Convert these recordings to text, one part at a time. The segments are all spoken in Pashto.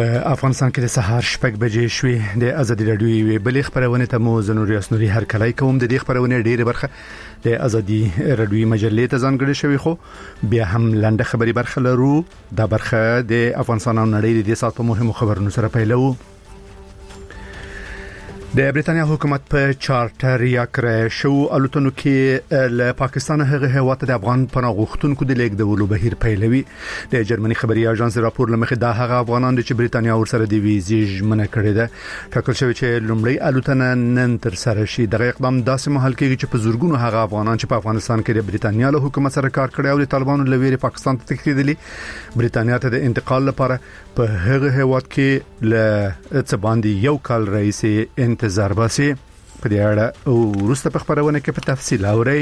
په افغانستان کې د سهار 6 بجې شوې د ازادي رادیو بلې خبرونه ته مو زنوري اسنوري هر کله کوم د دې خبرونه ډېره برخه د ازادي رادیو مجلې ته ځانګړې شوی خو بیا هم لنډه خبري برخه لرو د برخه د افغانستان او نړۍ د سات په مهمو خبرونو سره پیلو. د بریتانیا حکومت په چارټر یا کرای شو الوتنو کې له پاکستان هغه هیواد د افغان پناه غوښتونکو د لیږدولو بهیر پیلوي. د جرمني خبري اژانس راپور لمخې دا هغه افغانان چې بریتانیا ورسره د ویزې ژمنه کړې ده. ټاکل شوی چې لومړی الوتنه نن تر سره شي. دغه اقدام داسې مهال کې چې په زورګونو هغه افغانان چې په افغانستان کې د بریتانیا له حکومت سره کار کړی او د طالبانو لویری پاکستان ته تښتېدلي بریتانیا ته د انتقال لپاره په هغه هیواد کې له څه باندې یو کال رئیس انتظار باسي. په دې اړه ورسته په خبرونه کې په تفصیل اوري.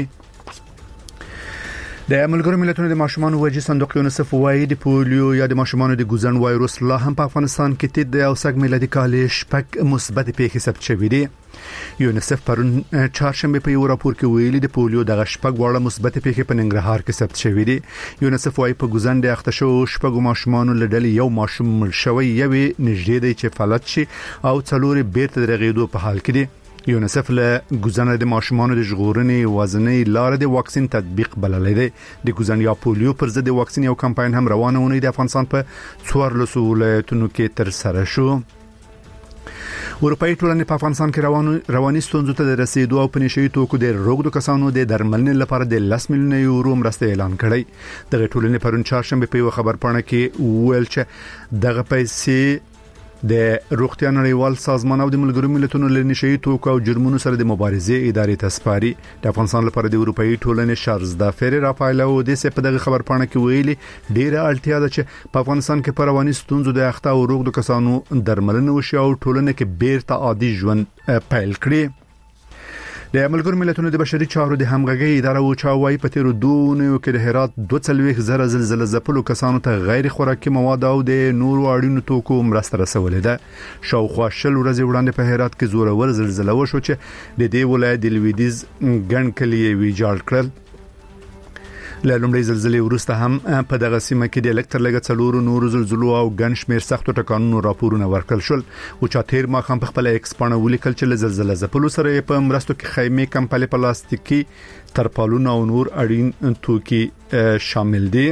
د ملګرو ملتونو د ماشومان وجې صندوق یونیسف وايي د پولیو یا د ماشومان د ګوزن وایروس لا هم په افغانستان کې تید او سګ میلادي کال شپږ مثبت پیښې ثبت شوې دي. یونیسف پرون چهارشنبه په یو راپور کې ویلي د پولیو د شپږ وړه مثبت پیښې په ننګرهار کې ثبت شوې دي. یونیسف وايي په ګوزن د اختشو شپږ ماشومان لړل یو ماشوم مړ شوی یوې نږدې دی چې فلج شي او څلوري بیرته درغېدو په حال کې دي. یونیسف له ګوزن د ماشومان د ژغورنې وزنې لار د واکسین تطبیق بللې ده. د ګوزن یا پولیو پر ضد د واکسین یو کمپاین هم روانونه د افغانستان په 14 ولایتونو کې تر سره شو. اروپאי ټولنې په افغانستان کې رواني ستونزو ته د رسیدو او پنځشي توکو د روغتو کسانو د درملنې لپاره د 10 میلیون یورو مرسته اعلان کړی. دغه ټولنې پرون چهارشنبه په یو خبر پاڼه کې ویل چې دغه پیسې د روغتیا نړیوال سازمان او د ملګرو ملتونو له نشئی توکو او جرمونو سره د مبارزې ادارې ته سپاري. د افغانستان لپاره د اروپאי ټولنې شارزدا فری رافایل او د سپ دغه خبر پاڼه کې ویلي ډیره اړتیا ده چې په افغانستان کې پر رواني ستونزو د اخته او روغتو کسانو درملنه وشي او ټولنه کې بیرته عادي ژوند پیل کړي. د ملګرو ملتونو د بشري چارو د همغږي اداره او چاوي په تیر دونو کې د هرات 22 زره زلزلې زپلو کسانو ته غیر خوراکي مواد او د نورو اړینو توکو مرسته رسولې ده. شاوخوا شل ورځې وړاندې په هرات کې زورور زلزلہ وشو چې د دې ولایت د لویدیز ګڼ کلیې ویجاړ کړل. له لومړۍ زلزلې وروسته هم په دغه سیمه کې د الکتر لګ څلورو نورو زلزلو او ګڼ شمیر سختو ټکانونو راپورونه ورکړل شول. او چاتیر ما هم په خپل ایکس پاڼه ولیکل چې زلزلہ زپلو سره په مرستو کې خیمه کمپلې پلاستیکي ترپالونه او نور اړین توکي شامل دي.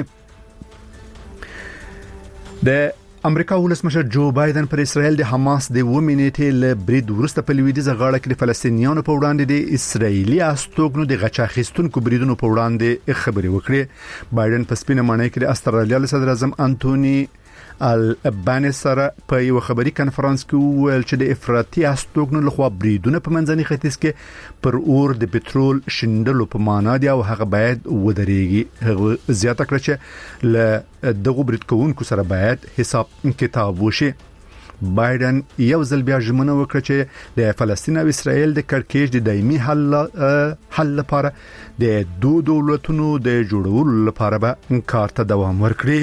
د امریکا ولسمشر جو بایدن پر اسرائیل د حماس د ومنېټې له برید ورسته په لویدیزه غاړه کې د فلسطینیانو په وړاندې د اسرائیلي استوګنو د غچاخستونکو بریدونو په وړاندې خبرې وکړې. بایدن په سپینه مانۍ کې د استرالیا صدر اعظم انټونی البانیز سره په یو خبري کانفرنس کې ویل چې د افراطي استوګنو لخوا بریدونه په منځني ختیځ کې پر اور د پټرول شندلو په معنا دي او هغه باید ودرېږي. هغه زیاته کړ چې له دغه برید کوونکو سره باید حساب کتاب وشي. بایدن یو ځل بیا ژمنه وکړه چې د فلسطین او اسرائیل د کړکېچ د دایمي حل لپاره د دوه دولتونو د جوړولو لپاره به کار ته دوام ورکړي.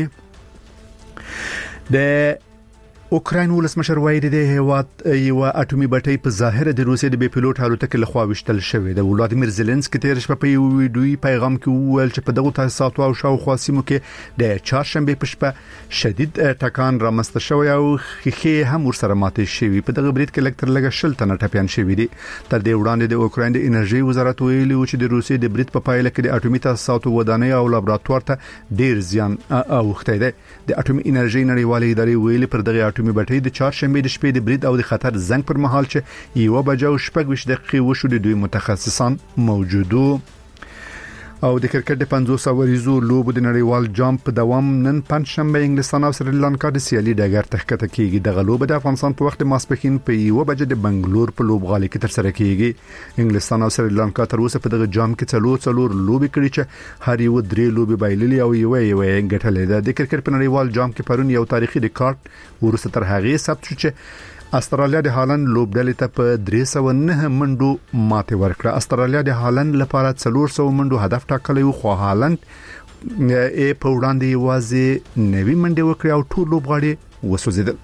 د اوکراین ولسمشر وایي د هیواد یو اټومي بټۍ په ظاهر د روسیې د بي پيلوټ الوتکې لخوا وشتل شوې ده. ولادیمیر زيلنسکي تیر شپه په یو ویډیوي پیغام کې وویل چې په دغه تاسیساتو او شاوخوا سیمو کې د چهارشنبه په شپه شدید ټکان رامنځته شوی او خېخې هم ورسره ماتې شوی. په دغه برید کې الکتر لګ شل تنه ټپيان شوی دي. تر دې وړاندې د اوکراین د انرژي وزارت ویلي چې د روسیې د برید په پایله کې د اټومي تاسیساتو ودانۍ او لابراتوار ته ډیر زیان اوخته ده. د اټومي انرژي نړیوالې ادارې ویلي پر دغه اټومي بټۍ د چهارشنبه د شپې د برید او د خطر زنګ پر مهال چې 1:06 دقیقې وشو د دوی متخصصان موجودو. او د کرکټ د 500 وریزو لوب د نړیوال جام په دوام نن پنځشنبه انګلستان او سریلانکا د سیالي ډګر تخکته کیږي. د غلوب د افغانستان په وخت ماسپښین په 1 بجې د بنگلور په لوبغالي کې تر سره کیږي. انګلستان او سریلانکا تر اوسه په دغه جام کې څلور لوبي کړي چې هر یو 3 لوبي بایللي او یو ګټلې ده. د کرکټ په نړیوال جام کې پرون یو تاریخي ریکارډ ورسته تر هغه ثبت شو چې استرالیا د هالند لوبډلې ته په 309 منډو ماته ورکړه. استرالیا د هالند لپاره 400 منډو هدف ټاکلی و خو هالند په وړاندې وازي 90 منډې وکړې او ټول لوبغاړي وسوځیدل.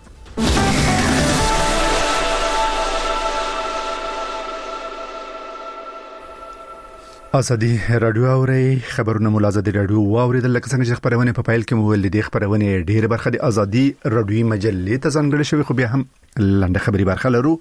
ازادي رادیو اوري خبرونه ملازمه رادیو واوریدل لکه څنګه چې خبرونه په فایل کې مول دي خبرونه ډېر برخه د ازادي رادیو مجلې ته ځانګړې شوی خو بیا هم لنډه خبري برخه لرو.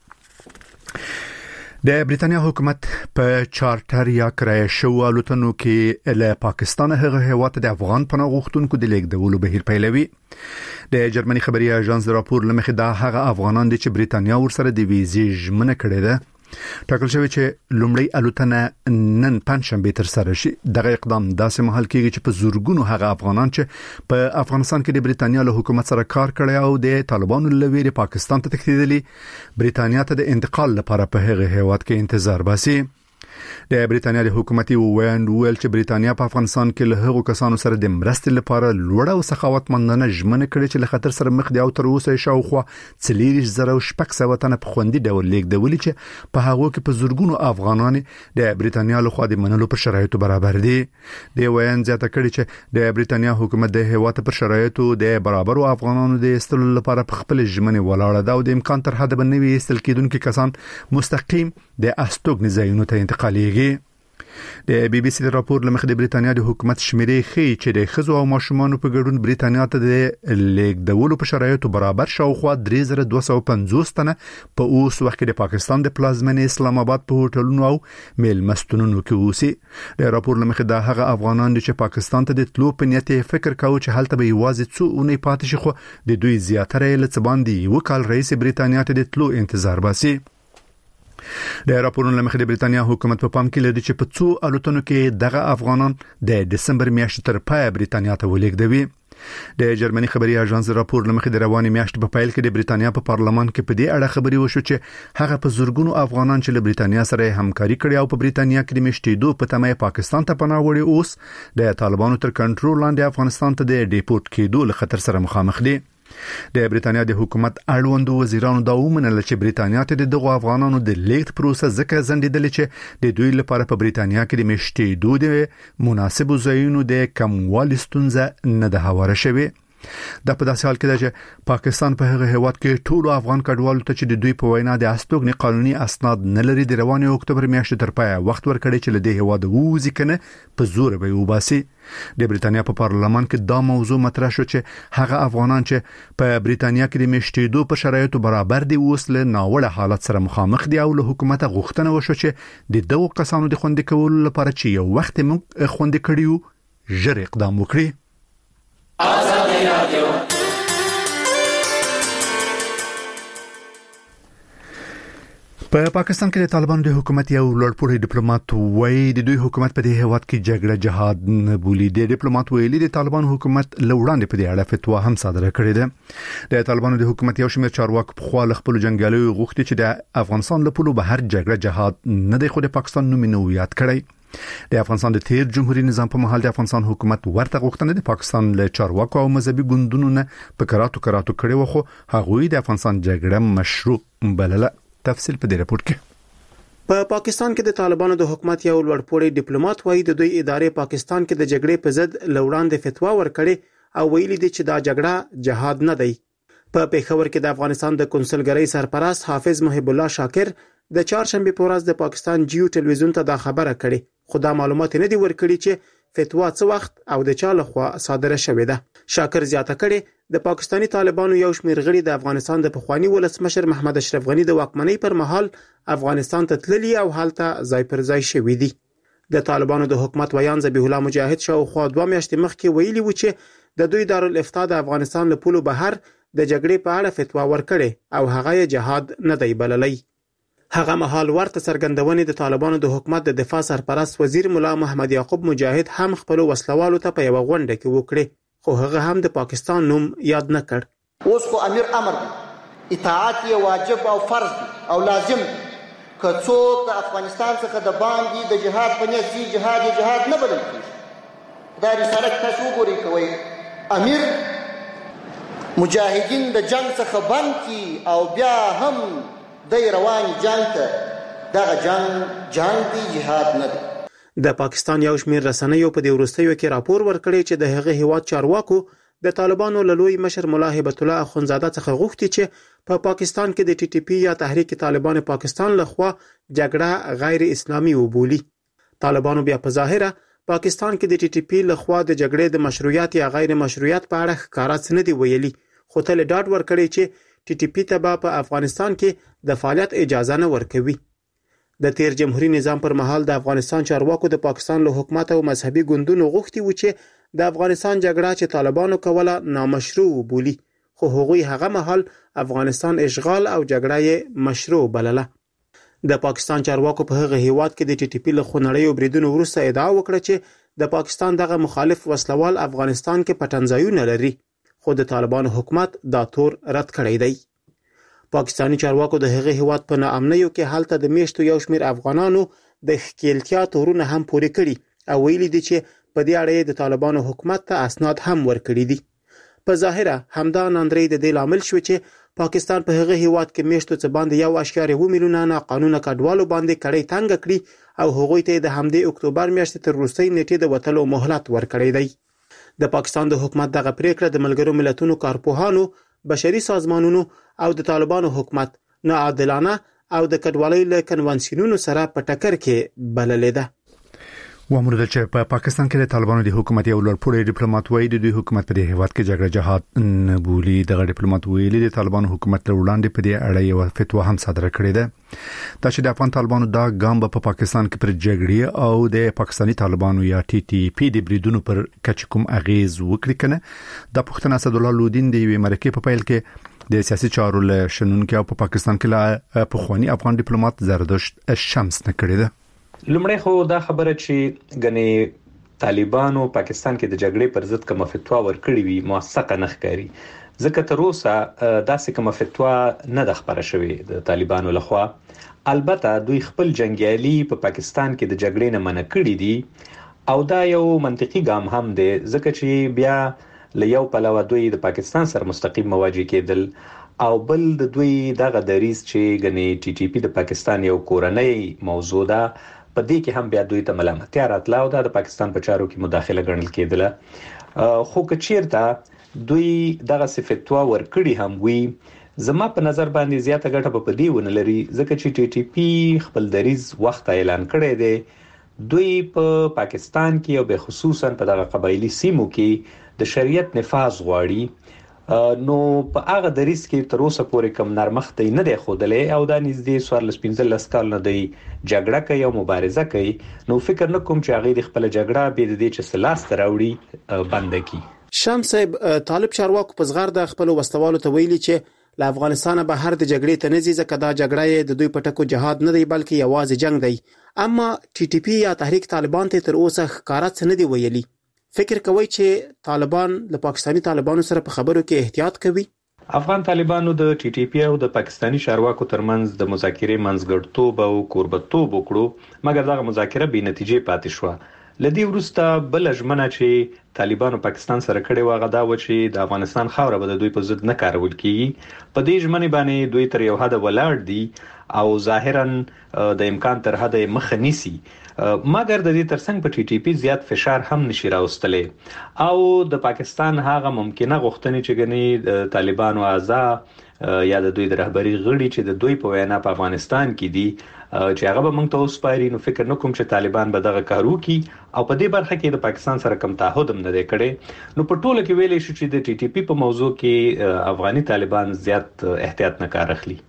د بریتانیا حکومت په چارټر یا کرایه شو الوتنو کې له پاکستان هغه هیواد د افغان پناه غوښتونکو د لیږدولو بهیر پیلوي. د جرمني خبري اژانس راپور لمخې دا هغه افغانان دي چې بریتانیا ورسره د ویزې ژمنه کړې ده. ټاکل شوی چې لومړی الوتنه نن پنځشنبه تر سره شي. دغه اقدام داسې مهال کېږي چې په زورګونو هغه افغانان چې په افغانستان کې د بریتانیا له حکومت سره کار کړی او د طالبانو له ویرې پاکستان ته تښتېدلي بریتانیا ته د انتقال لپاره په هغه هیواد کې انتظار باسي. د بریتانیا د حکومتي ویل چې بریتانیا په افغانستان کې له هغو کسانو سره د مرستې لپاره لوړ او سخاوتمندانه ژمنه کړې چې له خطر سره مخ دي او تر اوسه شاوخوا 40,600 تنه په خوندي ډول لیږدول چې په هغو کې په زورګونو افغانان د بریتانیا له خوا د منلو پر شرایطو برابر دي. د ویان زیاته کړي چې د بریتانیا حکومت د هیواد پر شرایطو د برابرو افغانانو د استلو لپاره په خپل ژمنه ولاړه ده او د امکان تر حد بنوي استل کېدونکو کسان مستقیم د استوګن ځایونو ته انتقالېږي. د بي بي سي راپور لمخې د بریتانیا د حکومت شمیرې ښیي چې د خزو او ماشومانو په ګډون بریتانیا ته د لیږدولو په شرایطو برابر شاوخوا 3250 تنه په اوس وخت کې د پاکستان د پلازمینې اسلام آباد په هوټلونو او میلمستونونو کې اوسي. د راپور لمخې دا هغه افغانان دي چې پاکستان ته د تلو په نیت فکر کاوه چې هلته به یوازې څو اونۍ پاتې شي خو د دوی زیاتره له څه باندې یو کال رئیس بریتانیا ته د تلو انتظار باسي. د راپورونو لمخې د بریتانیا حکومت په پام کې لري چې په څو الوتنو کې دغه افغانان د دسمبر میاشتې تر پای بریتانیا ته ولیږدوي. د جرمني خبري اژانس راپور لمخې د رواني میاشتې په پیل کې د بریتانیا په پارلمان کې په دې اړه خبري وشو چې هغه په زورګونو افغانان چې له بریتانیا سره همکاري کړي او په بریتانیا کې د مشتیدو په تمه پاکستان ته پناه وړي اوس د طالبانو تر کنټرول لاندې افغانستان ته د ډیپورت کېدو له خطر سره مخامخ دي. د بریتانیا د حکومت اړوندو وزیرانو دا ومنل چې بریتانیا ته دغه افغانانو د لیږد پروسه ځکه ځنډیدل چې د دوی لپاره په بریتانیا کې د مشتیدو د مناسبو ځایونو د کموالي ستونزه نه ده هواره شوې. دا په داسې حال کې ده چې پاکستان په هغه هیواد کې ټول افغان کډوالو ته چې د دوی په وینا د استوګنې قانوني اسناد نه لري د رواني اکتوبر میاشتې تر پای وخت ورکړي چې له دې هیواد ووځي کنه په زور به وباسي. د بریتانیا په پارلمان کې دا موضوع مطرح شو چې هغه افغانان چې په بریتانیا کې د مشتیدو په شرایطو برابر دي اوس له ناوړه حالت سره مخامخ دي او له حکومت غوښتنه وشو چې د دغو کسانو د خوندي کولو لپاره چې یو وخت موږ خوندي کړیو ژر اقدام وکړي. ازادي رادیو په پاکستان کې د طالبانو د حکومت یو لوړپوړی ډیپلوماټ وایي د دوی حکومت په دې هیواد کې جګړه جهاد نه بولي. د ډیپلوماټ ویلي د طالبانو حکومت لوړاندې په دې اړه فتوا هم صادره کړې ده. د طالبانو د حکومت یو شمېر چارواکي په خپل خپل جنگیالیو غوښتي چې د افغانستان له پولو بهر جګړه جهاد نه دی خو د پاکستان نوم نو یاد کړی. د افغانستان د تیر جمهوریت نظام په محل د افغانستان حکومت ورته غوښتنه د پاکستان له چارواکو او مذهبي ګوندونو نه په کراتو کړي و خو هغوی د افغانستان جګړه مشروع بلله. تفصیل په دې راپور کې. په پاکستان کې د طالبانو د حکومت یو لوړپوړی ډیپلوماټ وایي د دوی ادارې پاکستان کې د جګړې په ضد لوړاندې فتوا ورکړي او ویلي دي چې دا جګړه جهاد نه دی. په پیښور کې د افغانستان د کنسولګرۍ سرپرست حافظ محب الله شاکر د چهارشنبه په ورځ د پاکستان جیو ټلویزیون ته دا خبره کړې خو دا معلومات نه دي ورکړي چې فتوا څه وخت او د چا لخوا صادره شوې ده. شاکر زیاته کړي د پاکستانی طالبانو یو شمېر غړي د افغانستان د پخوانی ولسمشر محمد اشرف غنی د واکمنۍ پر مهال افغانستان ته تللي او حالته ځای پر ځای شوي دي. د طالبانو د حکومت ویان ذبیح الله مجاهد شاوخوا 2 میاشتې مخکې ویلي و چې د دوی دارالافتا د افغانستان له پولو بهر د جګړې په اړه فتوا ورکړي او هغه جهاد نه دی بللی. هغه مهال ورته څرګندونې د طالبانو د حکومت د دفاع سرپرست وزیر مولا محمد یعقوب مجاهد هم خپل وسلوالو ته په یو غونډه کې وکړي خو هغه هم د پاکستان نوم یاد نه کړ. اوس خو امیر امر اطاعت یې واجب او فرض او لازم که څوک د افغانستان څخه د باندې د جهاد په نیت ځي جهاد نه بلل کېږي. دا رسالت تاسو وګورئ کوي امیر مجاهدین د جنگ څخه بند کی او بیا هم د روان جنگ ته دغه جنگ دی جهاد نه دی. د پاکستان یو شمېر رسنیو په دې وروستیو کې راپور ورکړی چې د هغه هیواد چارواکو د طالبانو له لوی مشر مولا هبت الله اخونزاده څخه غوښتي چې په پاکستان کې د ټي ټي پی یا تحریک طالبان پاکستان لخوا جګړه غیر اسلامي وبولي. طالبانو بیا په ظاهره پاکستان کې د ټي ټي پی لخوا د جګړې د مشروعیت یا غیر مشروعیت په اړه ښکارا څه نه دی ویلي، خو تل ډاډ ورکړي چې ټي ټي پی ته په افغانستان کې د فعالیت اجازه نه ورکوي. د تیر جمهوریت نظام پر مهال د افغانستان چارواکو د پاکستان له حکومت او مذهبي ګوندونو غوښتي و چې د افغانستان جګړه چې طالبانو کوله نامشروع وبولي، خو هغوی هغه مهال افغانستان اشغال او جګړه یې مشروع بلله. د پاکستان چارواکو په هغه هیواد کې د ټي ټي پی له خونړیو بریدونو وروسته ادعا وکړه چې د پاکستان دغه مخالف وسلوال افغانستان کې پټنځایونه لري، خو د طالبانو حکومت دا تور رد کړی دی. پاکستانی چارواکو د هغه هیواد په ناامنیو کې حالت د میشتو یو شمیر افغانانو د ښکیلتیا تورونه هم پوري کړي او ویلي دي چې په دې اړه د طالبانو حکومت ته اسناد هم ورکړي دي. په ظاهره همدا ناندري د دې لامل شو چې پاکستان په هغه هیواد کې میشتو څخه باندې 1.2 میلیونه ناقانونه کډوالو باندې کړي تنګ کړي او هغوی ته د همدې اکتوبر میاشتې تر وروستۍ نیټې د وټلو مهلت ورکړی دی. د پاکستان د حکومت دغه پریکړه د ملګرو ملتونو کارپوهانو، بشري سازمانونو او د طالبانو حکومت ناعادلانه او د کډوالۍ له کنوانسیونونو سره په ټکر کې بللې ده. وامر د چې په پاکستان کې د طالبانو د حکومت یو لوړپوړی ډیپلوماټ وایي د دوی حکومت په دې هیواد کې جګړه جهاد نه بولي. دغه ډیپلوماټ ویلي د طالبانو حکومت له وړاندې په دې اړه یو فتوا هم صادره کړې ده دا چې د افغان طالبانو دا ګام په پاکستان کې پر جګړې او د پاکستاني طالبانو یا ټي ټي پی د بریدونو پر کچ کوم اغیز وکړي کنه. د پښتون اسد الله لودین د یوې مرکې په پیل کې د سیاسي چارو له شنونکو په پاکستان کې لا پخوانی افغان ډیپلوماټ زردشت شمس نه کړی ده. لومړی خو دا خبره چې غني طالبانو پاکستان کې د جګړې پر ضد کوم فتوا ورکړې وي موثقه نه ښکاري، ځکه تر اوسه داسې کوم فتوا نه د خبره شوې د طالبانو لخوا. البته دوی خپل جنگیالي په پاکستان کې د جګړې نه منع کړي دي او دا یو منطقي ګام هم دی، ځکه چې بیا له یو پلوه دوی د پاکستان سره مستقیم مواجه کېدل او بل د دوی دغه دریز چې غني ټي ټي پی د پاکستان یو کورنۍ موضوع ده، په دې کې هم بیا دوی ته ملامتیا راتله او د پاکستان په چارو کې مداخله ګڼل کېدله. خو که چیرته دوی دغه فتوا ورکړي هم وي، زما په نظر باندې زیاته ګټه په دې ونه لري، ځکه چې ټي ټي پی خپل دریز وخت اعلان کړی دی. دوی په پاکستان کې او به خصوصا په دغه قبایلی سیمو کې د شریعت نفاذ غواړي، نو په هغه دریز کې تر اوسه پورې کم نرمښت نه دی ښودلی او دا نږدې 14-15 کال نه دی جګړه کوي او مبارزه کوي. نو فکر نه کوم چې هغه د خپل جګړه به د دې چې سلاس تراوړي بند کړي. شمس صاحب، طالب چارواکو په صغر د خپل وسوالو ته ویلي چې له افغانستان بهر د جګړې ته نه ځي، ځکه دا جګړه د دوی په ټکو جهاد نه دی بلکې یوازې جنگ دی. اما ټي ټي پی یا تحریک طالبان ته تر اوسه ښکارا څه نه دی ویلي. فکر کوي چې طالبان له پاکستانی طالبانو سره په خبرو کې احتیاط کوي؟ افغان طالبانو د ټي ټي پی او د پاکستانی چارواکو ترمنځ د مذاکرې منځګړیتوب او کوربتوب وکړو، مګر دغه مذاکره بې نتیجې پاتې شوه. لدی وروسته بل ژمنه چې طالبانو پاکستان سره کړې و غدا و چې د افغانستان خاوره به د دوی په ضد نه کارول کیږي. په دې ژمنې باندې دوی تر یو حد ولاړ دي او ظاهرا د امکان تر حد مخ نیسي، مګر د دې ترڅنګ په ټي ټي پی زیات فشار هم نشي راوستلې او د پاکستان هغه ممکنه غوښتنې چې غني طالبانو اعضاء یا د دوی د رهبری غړي چې د دوی په وینا په افغانستان کې دي چې هغه به موږ ته وسپاري، نو فکر نه کوم چې طالبان به دغه کارو کوي او په دې برخه کې د پاکستان سره کوم تعهد هم نه دی کړی. نو په ټوله کې ویلې شو چې د ټي ټي پی په موضوع کې افغاني طالبان زیات احتیاط نه کار اخلي.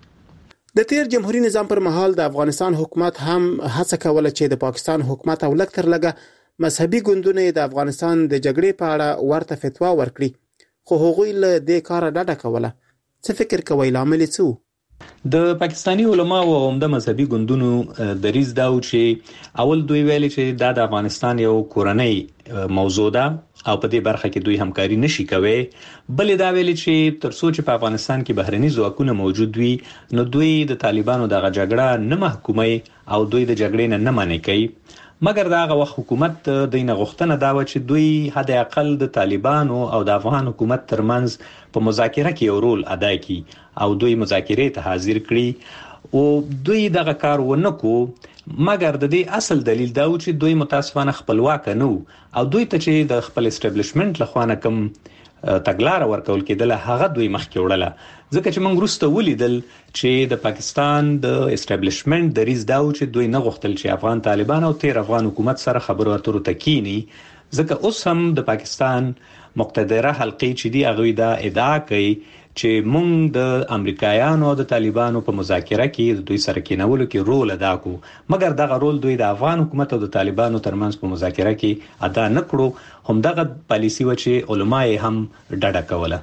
د تیر جمهوریت نظام پر مهال د افغانستان حکومت هم هڅه کوله چې د پاکستان حکومت او لږ تر لږه مذهبي ګوندونه د افغانستان د جګړې په اړه ورته فتوا ورکړي، خو هغوی له دې کاره ډډه کوله. څه فکر کوي لامل څه؟ د پاکستانی علما او عمده مذهبي ګوندونو دریز دا و چې اول دوی ویلي چې دا د افغانستان یو کورنۍ موضوع ده او په دې برخه کې دوی همکاري نشي کوي. بل دا ویلي چې تر څو چې په افغانستان کې بهرني ځواکونه موجود وي نو دوی د طالبانو دغه جګړه نه محکومي او دوی د جګړې نه منع کوي. مګر داغه وخت حکومت د دینه غوښتنه دا و چې دوی حد اقل د طالبانو او د افغان حکومت ترمنځ په مذاکره کې یو رول ادا کړي او دوی مذاکرې ته حاضر کړي او دوی دغه کار ونه کو. مګر د دې اصل دلیل دا و چې دوی متاسفانه خپلواک نه وو او دوی ته چې د خپل اسټابلیشمنت لخوا نه کوم تګلارې ورکول کېدل هغه دوی مخکې وړله ځکه چې موږ وروسته ولیدل چې د پاکستان د اسټابلیشمنت د ریز داو چې دوی نه غوښتل چې افغان طالبان او تیر افغان حکومت سره خبرو اترو تکینی ځکه اوس هم د پاکستان مقتدره حلقې چې دی هغه دا ادعا کوي چې موږ د امریکایانو او د طالبانو په مذاکره کې دوی سره کېنولو کې رول ادا کوو مګر دغه رول دوی د افغان حکومت او د طالبانو ترمنځ په مذاکره کې ادا نه کړو هم دغه پالیسی و چې علما یې هم ډډه کوله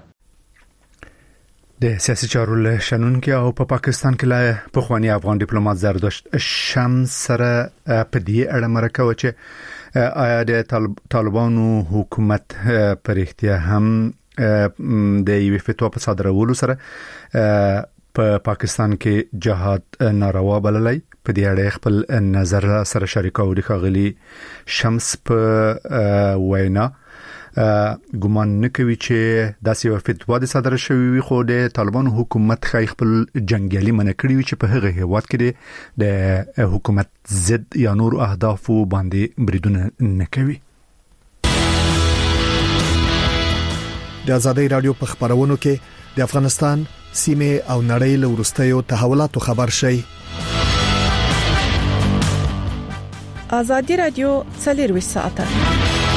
د سیاسي چارو له شنونکو او په پاکستان کې لا پخوانی افغان ډیپلوماټ زردشت شمس سره په دې اړه مرکه و چې آیا د طالبانو حکومت پر اختیار هم د یوې فتوا په صادرولو سره په پاکستان کې جهاد ناروا بللی په دې اړه خپل نظر سره شریکو د خغلی شمس په وینا ګومان نکوي چې داسې یو فتوا د صادره شوی خو د طالبانو حکومت خپل جنگیالي منع کړی چې په هغه هیواد کې د حکومت ضد یا نور اهداف باندې بریدونه نکوي د ازادي رادیو په خبرونو کې د افغانستان سیمه او نړۍ له ورستیو تحولاتو خبر شي ازادي رادیو 24 ساعته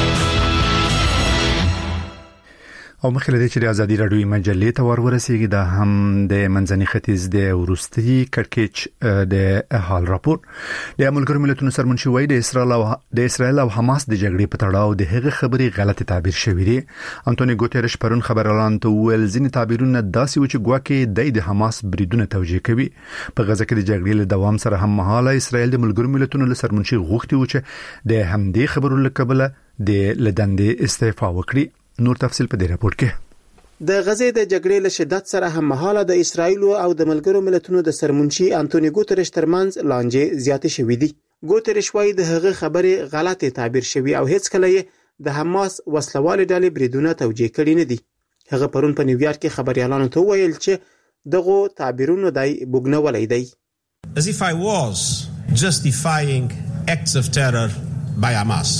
او مخکې له چې د ازادي رادیو مجلې ته ورسیږي دا هم د منځني ختیځ د ورستي کړکېچ د حال راپور د ملګرو ملتونو سرمنشي وای د اسرائیل او حماس د جګړې په تړاو د هغه خبرې غلط تعبیر شوی دی انټونی ګوتيرش پرون خبر اعلان ته ویل ځینې تعبیرونه داسې و چې ګواکې د حماس بریدونه توجیه کوي په غزه کې د جګړې له دوام سره هم مهاله اسرائیل د ملګرو ملتونو له سرمنشي غوښتي و چې د همدې خبرو لکبله د لدندې استعفا وکړي نور تفصيل په دې راپور کې د غزې د جګړې له شدت سره هم مهاله د اسرایل او د ملګرو ملتونو د سرمنشي انټونی ګوتيرش ترمنځ لانجې زیاتې شوې دي ګوتيرش وايي د هغه خبرې غلطه تعبیر شوی او هیڅ کله یې د حماس وسلوال ډلې بریدونه توجیه کړي نه دي هغه پرون په نیویارک کې خبريالانو ته ویل چې دغه تعبیرونه دای بوګنولای دی As if I was justifying acts of terror by Hamas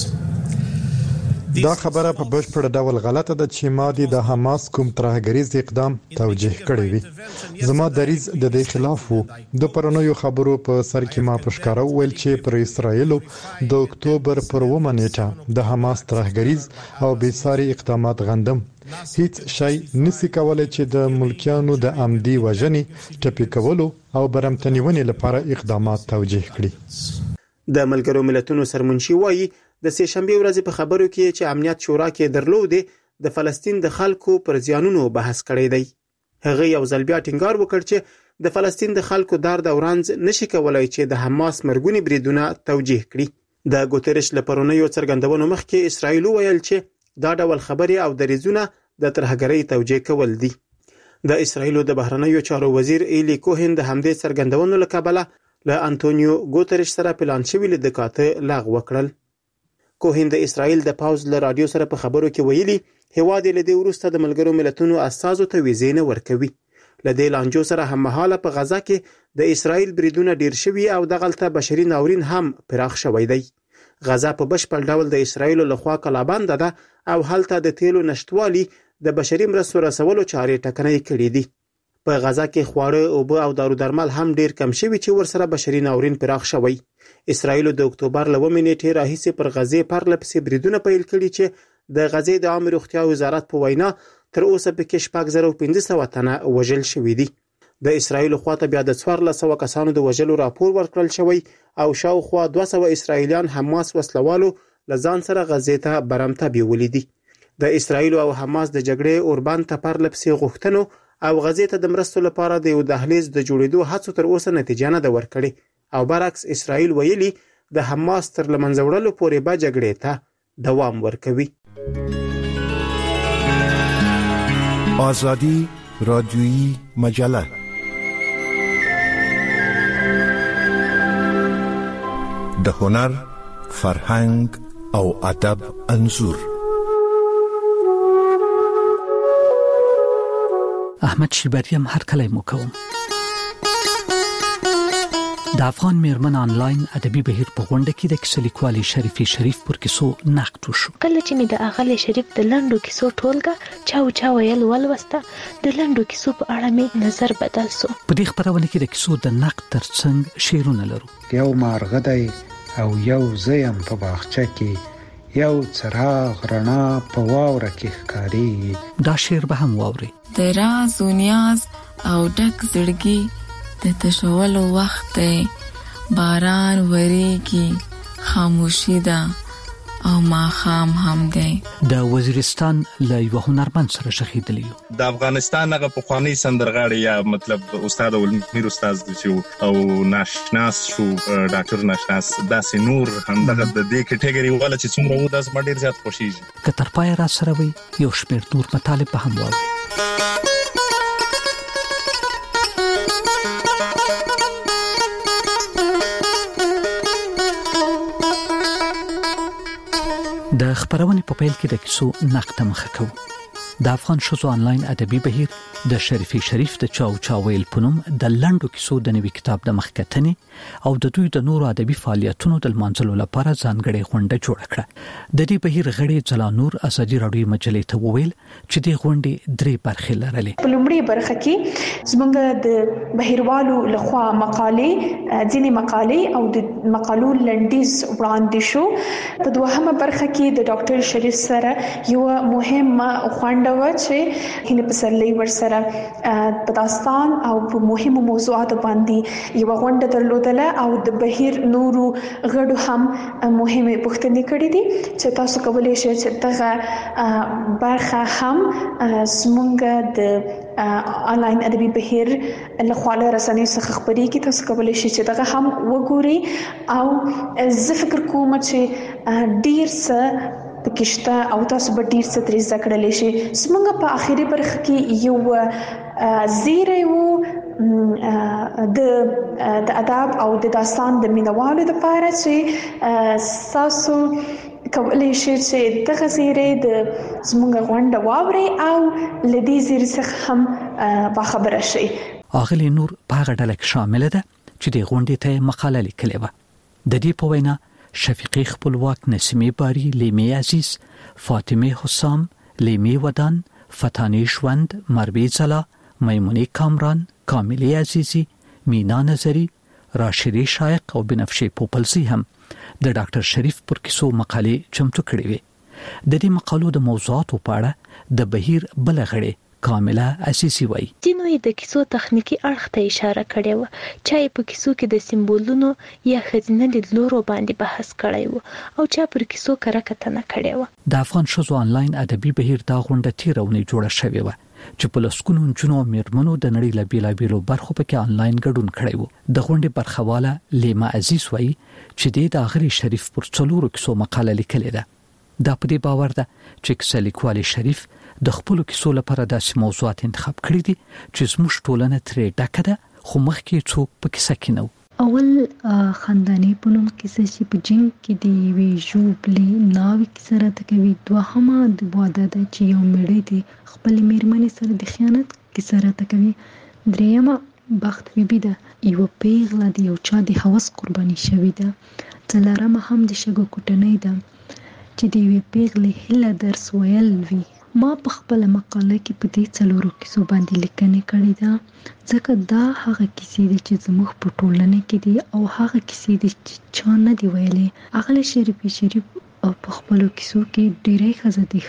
دا خبره په بشپړ ډول غلطه ده چې ما د حماس کوم ترهګریز اقدام توجیه کړی وي زما دریځ د دې خلاف وو د پرونیو خبرو په سر کې ما پښکارو ویل چې پر اسرایل د اکتوبر پر 1 نیټه د حماس ترهګریز او بیساري اقدامات غندم هیڅ شی نسی کولای چې د ملکیانو د عمدي وژنې ټپي کولو او برمتنیونې لپاره اقدامات توجیه کړي د ملګرو ملتونو سرمنشي وایي د سه شنبه ورځ په خبرو کې چې امنیت شورا کې درلودې د فلسطین د خلکو پر زیانونو بحث کړی دی هغه یو ځل بیا ټینګار وکړ چې د فلسطین د خلکو درد او رنځ نشي کولای چې د حماس مرګونی بریدونه توجیه کړي د ګوتيرش لپارونیو څرګندونو مخکې اسرائیل ویل چې دا ډول خبري او دریزونه د ترهګرۍ توجیه کول دي د اسرائیل د بهرنیو چارو وزیر ایلی کوهن د همدې څرګندونو لکبله له انټونیو ګوتيرش سره پلان شوی لیدکاته لغوه کړل کوهن د اسرائیل د پاوز له رادیو سره په خبرو کې ویلي هواد له دې ورسته د ملګرو ملتونو اساسو ته ویزینه ورکوي لدې لانجو سره هم مهاله په غزا کې د اسرائیل بریدونه ډیر شوي او د غلطه بشري ناورین هم پراخ شوی دی غزا په بشپړ ډول د اسرائیل له خوا کلابند ده او هلته د تیلو نشټوالي د بشري مرستو رسولو چارې ټکنۍ کړې دي په غزا کې خواړه او دارو درمل هم ډیر کم شوي چې ورسره بشري ناورین پراخ شوی اسرائیل د اکتوبر ل 1 نیټه راهیسه پر غزې پرلپسې بریدونه پیل کړي چې د غزې د عامه روغتیا وزارت په وینا تر اوسه په کې 1500 تنه وژل شوي دي د اسرائیل خواته بیا د 1400 کسانو د وژلو راپور ورکړل شوی او شاوخوا 200 اسرائیلیان حماس وسلوالو لزان سره غزې ته برمته بیولې دي د اسرائیل او حماس د جګړې اوربان ته پرلپسې غوښتنو او غزې ته د مرستو لپاره د یو دهلیز د جوړېدو هڅو تر اوسه نتیجه نه ده ورکړې او برعکس اسرائیل ویلي د حماس تر لمنځه وړلو پورې به جګړې ته دوام ورکوي آزادی رادیویی مجله د هنر فرهنګ او ادب انځور احمد شیبریم هر کله مو کوم د افغان میرمن آنلاین ادبي بهیر په غونډه کې د کیسه لیکوالې شریفې شریف پر کیسو نقد وشو. کله چې مې د اغلې شریف د لنډو کیسو ټولګه چا ویل ولوسته، د لنډو کیسو په اړه مې نظر بدل سو. په دې خبرونه کې د کیسو د نقد ترڅنګ شعرونه لرو. یو مارغه دی او یو زیم په باغچه کې، یو څراغ رڼا په واوره کې ښکاري. دا شعر به هم واوري. د راز و نیاز او ډک زړګي د تشولو وخت دی، باران وریږي خاموشي ده او ماښام هم دی. د وزیرستان له یو هنرمند سره شهیدلی یو. د افغانستان هغه پخوانی سندرغاړی یا مطلب استاد ولمیر استاد چې او ناشناس شو ډاکټر ناشناس داسې نور هم دغه د دې کټګوري ولا چې څومره و داس ډیر زیات خوشیږي. که تر پای را سره وي یو شمېر نور مطالب هم واوري. د خبرونې په پیل کې د کیسو نقد مخه کوو. د افغان ښځو آنلاین ادبي بهیر د شریفې شریف د چاویل پونم د لنډو کیسو د نوي کتاب د مخکتنې او د دوی د نورو ادبي فعالیتونو د لمانځلو لپاره ځانګړې غونډه جوړه کړه. د دې بهیر غړي ځلا نور ازادي راډیو مجلې ته وویل چې د غونډې 3 برخې لرلې. په لومړی برخه کې زموږ د بهیروالو لخوا مقالې ځینې مقالې او د مقالو لنډیز وړاندې شو. په دوهمه برخه کې د ډاکټر شریف سره یو مهمه غونډه و چې هینه پسرلی ورسره په داستان او په مهمو موضوعاتو باندې یو غونډه درلودله او د بهیر نورو غړو هم مهمه پوښتنې کړې دي چې تاسو کولای شئ چې دغه برخه هم زموږ د آنلاین ادبي بهیر له خواله رسنۍ څخه خبرې کی. تاسو کولای شئ چې دغه هم وګورئ او زه فکر کوم چې ډیر څه پکشته او تاسو به ډیر څه ترې زده کړلی شئ. زموږ په آخري برخه کې یو زیری و د ادب او د داستان د مینوالو لپاره چې تاسو کولای شئ چې دغه زیری د زموږ غونډه واورئ او له دې زیری څخه هم باخبره شئ. اغلی نور په هغه ډله کې شامل ده چې د غونډې ته مقاله لیکلې وه. د دې په وینا شفیقی خپلواک، نسیمه باری، لیمی عزیز، فاطمه حسام، لیمی ودان، فتانی ژوند، مروی ځلا، میمونی کامران، کاملی عزیزی، مینا نظری، راشدی شایق او بنفشه پوپلزی هم د ډاکټر شریف پر کیسو مقالې چمتو کړې وې. د دې مقالو د موضوعاتو په اړه د بهیر بل غړي کامله عزیزی وایي. دینوی د کیسو تخنیکی اړخ ته اشاره کړې و، چې په کیسو کې د سمبولونو یا خزینه لیدلورو باندې بحث کړی و او چې پر کیسو کتنه کړې و. د افغان ښځو آنلاین ادبي بهیر دا غونډه تیرونی جوړه شوې و چې په لسکونو نجونو او میرمنو د نړۍ له بیلابیلو برخو پکې آنلاین ګډون کړی و. د غونډې برخواله لیما عزیز وایي چې د اغلی شریف پر 4 کیسو مقاله لیکلې ده. دا په دې باور ده چې کیسه لیکوال شریف د خپل کیسو لپاره داسې موضوعات انتخاب کړی دي چې زموږ ټولنه ترې ډکه ده، خو مخکې څوک په کیسه کې نه. اول خاندانی پونم کیسه چې په جنگ کې دی وی جوبلی ناوی کیسه راته کوي. دوهمه د واده د چې یو مړی دی خپل میرمنې سره د خیانت کیسه راته کوي. دریمه بخت بیبي ده، یو پیغله دی یو چا د هوس قرباني شوی ده. څلورمه هم د شګو کوټنۍ ده چې د یو پیغلې هله درس ویل وی. ما په خپل مقاله کې په دې 4 کیسو باندې لیکنه کړې ده ځکه دا هغه کیسې دي چې زموږ په ټولنه کې دي او هغه کیسې دي چې چا نه دی ویلي. اغلی شریف په خپل کیسو کې ډېرې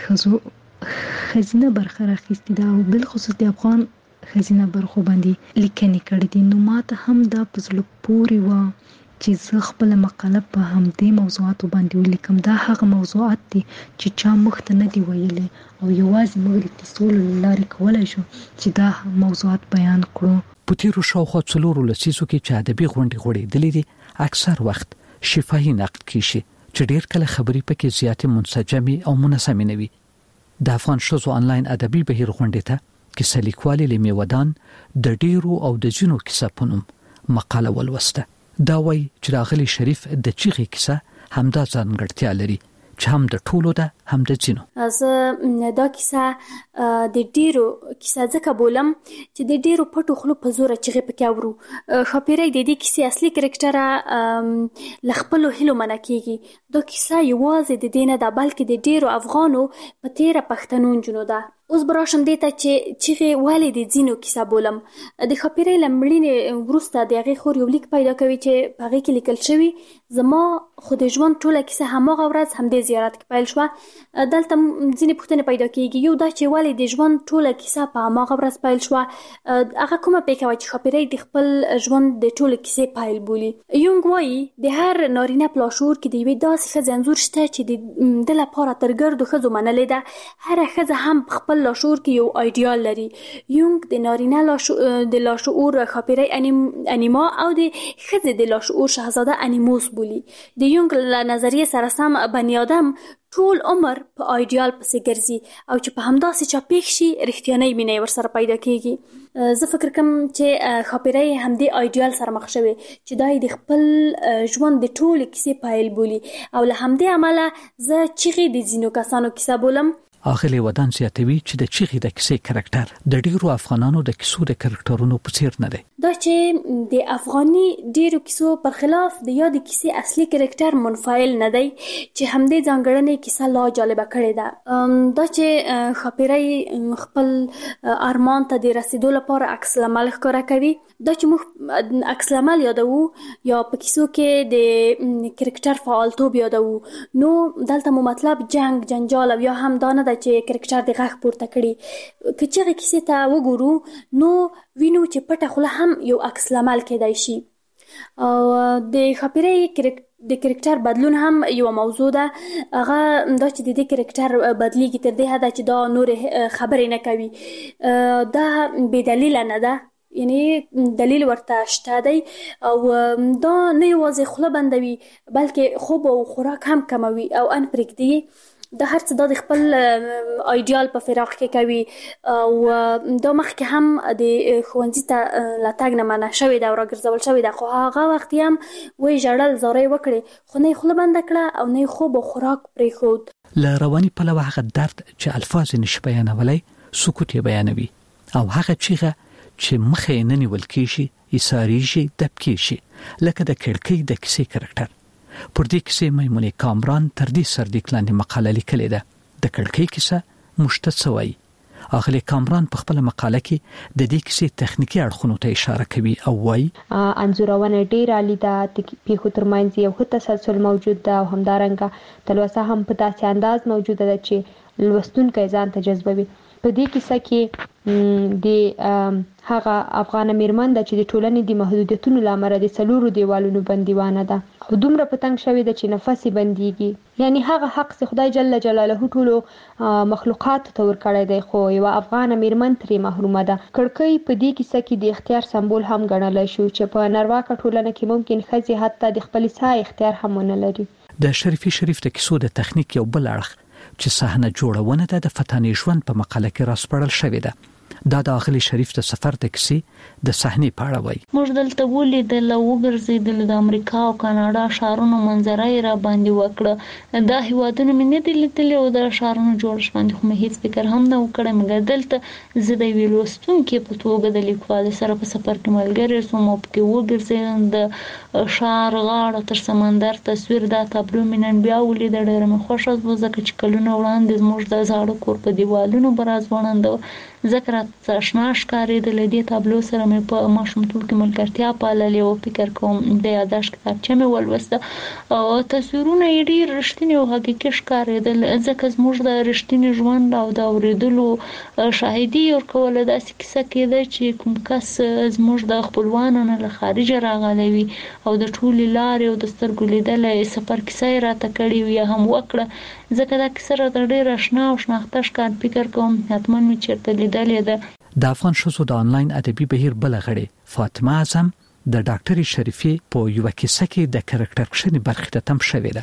ښځو خزینه برخه راخیستې ده او بل خصوص د افغان خزینه برخو باندې لیکنه کړې دي. نو ما ته هم دا په زړه پورې و چې زه خپل مقاله په همدې موضوعاتو باندې ولیکم. دا هغه موضوعات دي چې چا مخ ته نه دی ویلي او یوازې موږ د کیسو له لارې کولی شو چې دا موضوعات بیان کړو. په تیرو شاوخوا 4 لسیزو کې چې ادبي غونډې غوړېدلې دي اکثر وخت شفاهي نقد کیږي چې ډېر کله خبرې پکې زیاتې منسجمې او منظمې نه وي. د افغان ښځو آنلاین ادبي بهیر غونډې ته کیسه لیکوالې لیمې ودان د ډېرو او د ځینو کیسه په نوم مقاله ولوسته. دا وایي چې راغلی شریف د چیغې کیسه همدا ځانګړتیا لري چې هم د ټولو ده هم د ځینو. زه دا کیسه د ډیرو کیسه ځکه بولم چې د ډیرو پټو خلو په زور چغې پکې اورو. ښاپیرۍ د دې کیسې اصلي کرکټر لخپلو هلو منع کیږي. دا کیسه یوازې د دې نه ده بلکې د ډیرو افغانو په تیره پښتنو نجونو ده. اوس براشم دیته چې چغې ولې د ځینو کیسه بولم. د ښاپیرۍ له مړینې وروسته د هغې خور یو لیک پیدا کوي چې په هغې کې لیکل شوي زما خو د ژوند ټوله کیسه هماغه ورځ همدې زیارت کې پیل شوه. دلته ځینې پوښتنې پیدا کیږي. یو دا چې ولې د ژوند ټوله کیسه په هماغه ورځ پیل شوه. هغه کومه پېښه وه چې ښاپیرۍ د خپل ژوند د ټولې کیسې پیل بولي. یونګ وایي د هر نارینه په لاشعور کې د یوې داسې ښځې انځور شته چې د ده لپاره تر ګردو ښځو منلې ده. هره ښځه هم په خپل لاشعور کې یو ایډیال لري. یونګ د نارینه د لاشعور ښاپیرۍ انیما او د ښځې د لاشعور شهزاده انیموس بولي. د یونګ له نظریې سره سم بني آدم ټول عمر په ایډیال پسې ګرځي او چې په همداسې چا پېښ شي رښتیانۍ مینه ورسره پیدا کیږي. زه فکر کوم چې ښاپیرۍ همدې ایډیال سره مخ شوې چې دا د خپل ژوند د ټولې کیسې پیل بولي او له همدې امله زه چغې د ځینو کسانو کیسه بولم. اغلی ودان زیاتوي چې د چغې د کیسې کرکټر د ډیرو افغانانو د کیسو د کرکټرونو په څیر نه دی. دا چې د افغاني ډیرو کیسو پر خلاف د یاد کیسې اصلي کرکټر منفعل نه دی چې همدې ځانګړنې کیسه لا جالبه کړې ده. دا چې ښاپیرۍ خپل ارمان ته د رسیدو لپاره عکس العمل ښکاره کوي. دا چې موږ عکس العمل یادوو یا په کیسو کې د کرکټر فعالتوب یادوو نو دلته مو مطلب جنگ جنجال او یا هم دا نه ده چې کرکټر د غږ پورته کړي. که چغې کیسې ته وګورو نو وینو چې پټه خوله هم یو عکس العمل کېدای شي. او د ښاپیرۍ د کرکټر بدلون هم یو موضوع ده. هغه دا چې د دې کرکټر بدلیږي تر دې حده چې دا نورې خبرې نه کوي. دا بې دلیله نه ده، یعنی دلیل ورته شته دی او دا نه یوازې خوله بندوي بلکې خوب او خوراک هم کموي او ان پرېږدي. دا هر څه د خپل ایډیال په فراق کې کوي او دا مخکې هم د ښوونځي ته له تګ نه منع شوې ده او راګرځول شوې ده، خو هغه وخت هم وایي ژړل زارۍ وکړې خو نه یې خوله بنده کړه او نه یې خوب او خوراک پرېښود. له رواني پلوه هغه درد چې الفاظ یې نشي بیانولی سکوت یې بیانوي او هغه چیغه چې مخ یې نه نیول کېږي ایساریږي دب کېږي لکه د کړکۍ د کیسې کرکټر. پر دې کیسې میمونې کامران تر دې سرلیک لاندې مقاله لیکلې ده. د کړکۍ کیسه موږ ته څه وایي؟ اغلی کامران په خپله مقاله کې د دې کیسې تخنیکي اړخونو ته اشاره کوي او وایي انځورونه ډېر عالی ده، پیښو ترمنځ یو ښه تسلسل موجود ده او همدارنګه تلوسه هم په داسې انداز موجوده ده چې لوستونکی ځان ته جذبوي. په دې کیسه کې د هغه افغان میرمن ده چې د ټولنې د محدودیتونو له امله د څلورو دیوالونو بندیوانه ده او دومره په تنګ شوې ده چې نفس یې بندیږي. یعنی هغه حق چې خدای جل جلاله ټولو مخلوقاتو ته ورکړی دی خو یوه افغانه میرمن ترې محرومه ده. کړکۍ په دې کیسه کې د اختیار سمبول هم ګڼلی شو چې په نارواکه ټولنه کې ممکن ښځې حتی د خپلې ساه اختیار هم ونه لري. د شریفي شریف د کیسو د تخنیک یو بل اړخ چې صحنه جوړونه ده د فتانې ژوند په مقاله کې راسپړل شوې ده. دا د اغلی شریف د سفر د کیسې د صحنې په اړه وایي. موږ دلته ولیدل او وګرځېدل د امریکا او کاناډا ښارونو منظره یې را باندې وکړه. دا هیوادونه مې نه دي لیدلي او د ښارونو جوړښت باندې خو مې هېڅ فکر هم نه و کړی، مګر دلته زه د یوې لوستونکې په توګه د لیکوالې سره په سفر کې ملګرې شوم او پکې وګرځېدم. د ښار غاړه تر سمندر تصویر دا تابلو مې نن بیا ولیده، ډېره مې خوښه شوه ځکه چې کلونه وړاندې زموږ د زاړه کور په دیوالونو به را ځوړنده ځکه راته اشنا ښکارېدله. دې تابلو سره مې په ماشومتوب کې ملګرتیا پاللې او فکر کوم د یادښت کتابچه مې ولوسته او تصویرونه یې ډېر رښتیني او حقیقي ښکارېدل ځکه زموږ د رښتیني ژوند او د اورېدلو شاهدي ورکوله. داسې کیسه کېده چې کوم کس زموږ د خپلوانو نه له خارجه راغلی وي او د ټولې لارې او د سترګو لیدلی سفر کیسه یې راته کړې وي یا هم وکړه ځکه دا کیسه راته ډېره اشنا او شناخته ښکار. فکر کوم حتما مې چېرته لیدلې ده. د افغان ښځو د آنلاین ادبي بهیر بله غړې فاطمه اعظم د ډاکټرې شریفي په یوه کیسه کې د کرکټر کښنې برخې ته تم شوې ده.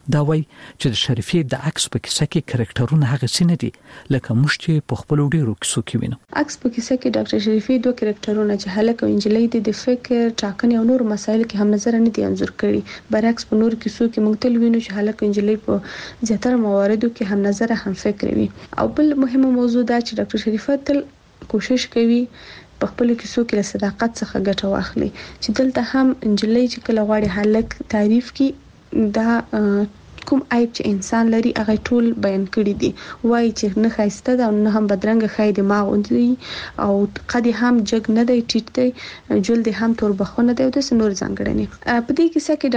دا وایي چې د شریفې د عکس په کیسه کې کریکټرونه هغه سینه دي لکه موږ چې په خپل ډیرو کیسو کې وینو. عکس په کیسه کې ډاکټر شریفې دوه کریکټرونه چې هلک او انجلۍ د فکر ټاکنې او نور مسایل کې هم نظر نه دي انځور کړي. برعکس په نور کیسو کې موږ تل وینو چې هلک او انجلۍ په زیاتره مواردو کې هم نظر هم فکر وي. او بل مهمه موضوع دا چې ډاکټر شریفه تل کوشش کوي په خپل کیسو کې له صداقت څخه ګټه واخلي چې دلته هم انجلۍ چې کله غواړي هلک تعریف کی دا کوم عیب چې انسان لري هغه ټول بیان کړی دي. وایي چې نه خایسته ده او نه هم بدرنګ خای دماغ اوندي او قد هم جګ نه دی ټیټ دی جلد هم تور بخونه دی او د نور ځانګړنې په دې کیسه کې